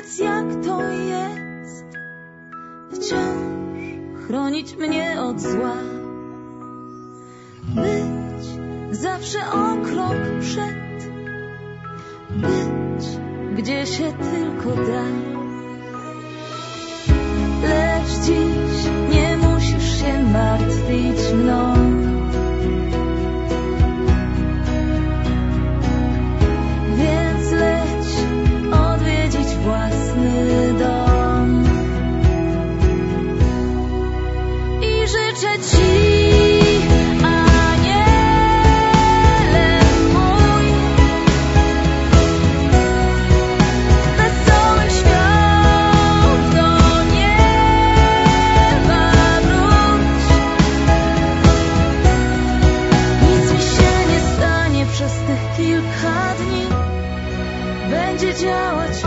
Powiedz, jak to jest wciąż chronić mnie od zła, być zawsze o krok przed, być gdzie się tylko da. Lecz dziś nie musisz się martwić mną. Więc leć odwiedzić własny dom. I życzę ci, będzie działać